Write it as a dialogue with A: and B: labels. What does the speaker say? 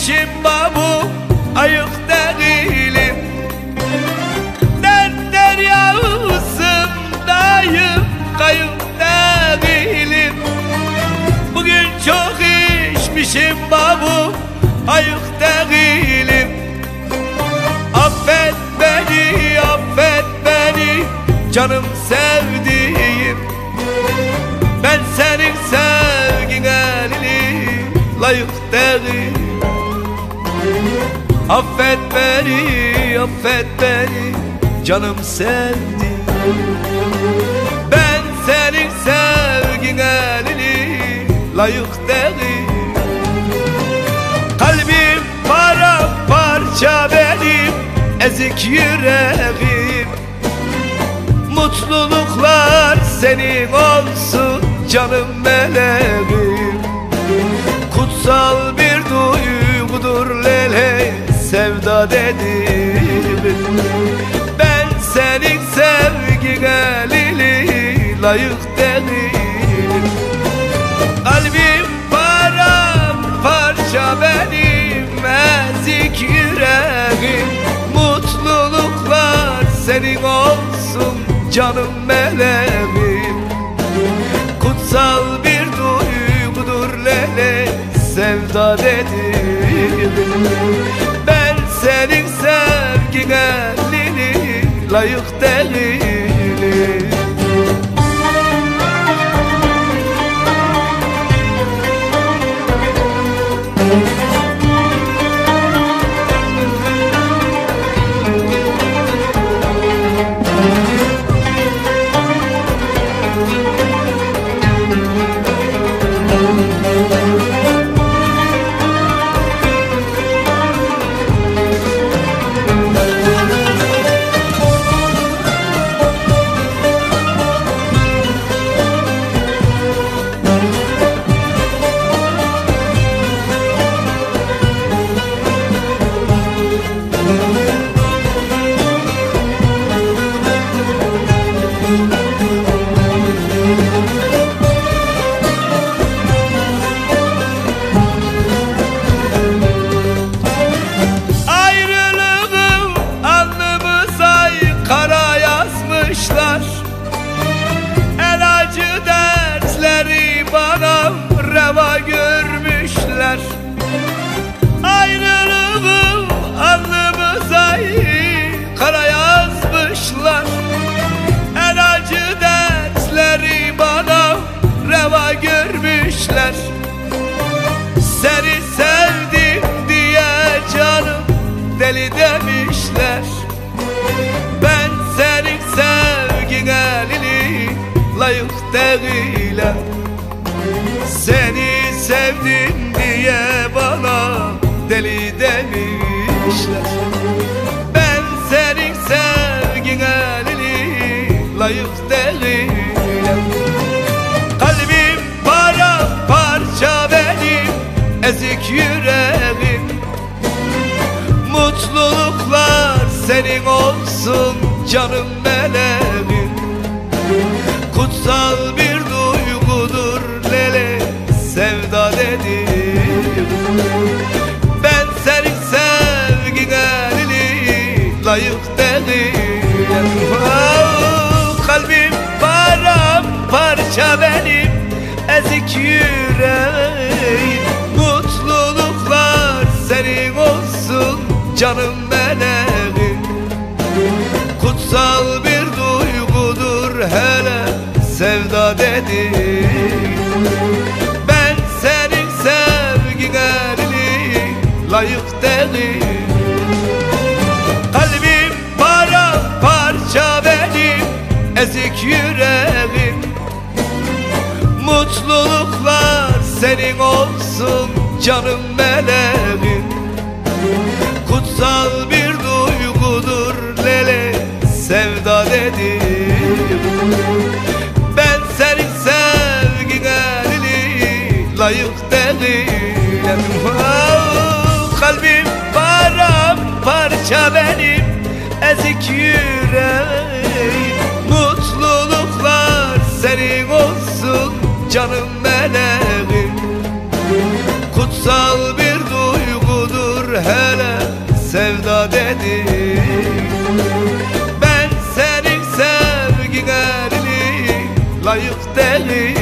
A: geçmişim babu ayık değilim. Dert deryasındayım, kayıp değilim. Bugün çok içmişim babu ayık değilim. Affet beni, affet beni canım sevdiğim. Ben senin sevgine layık değilim. Affet beni, affet beni canım sevdiğim. Ben senin sevgine layık değilim. Kalbim paramparça benim, ezik yüreğim. Mutluluklar senin olsun canım meleğim. Kutsal bir duygudur lele sevda dedim. Ben senin sevgine layık değilim. Kalbim paramparça benim, ezik yüreğim. Mutluluklar senin olsun canım meleğim. Kutsal bir duygudur lele sevda dedim. Ben senin sevgine layık değilim. El acı dertleri bana reva görmüşler. Ayrılığım alnımıza kara yazmışlar. El acı dertleri bana reva görmüşler. Seni sevdim diye canım deli demişler. Ben senin sevgine layık değilim. Seni sevdim diye bana deli demişler. Ben senin sevgine layık değilim. Kalbim paramparça benim, ezik yüreğim. Mutluluklar senin olsun canım meleğim. Kutsal bir duygudur lele sevda dedim. Ben senin sevgine layık değilim. Oh, kalbim paramparça benim, ezik yüreğim. Mutluluklar senin olsun canım meleğim. Kutsal bir duygudur hele sevda dedim. Ben senin sevgine layık değilim. Kalbim paramparça benim, ezik yüreğim. Mutluluklar senin olsun canım meleğim. Kutsal bir duygudur lele sevda dedim. Ben senin sevgine layık değilim. Oh, kalbim paramparça benim, ezik yüreğim. Mutluluklar senin olsun canım meleğim. Kutsal bir duygudur layık değil.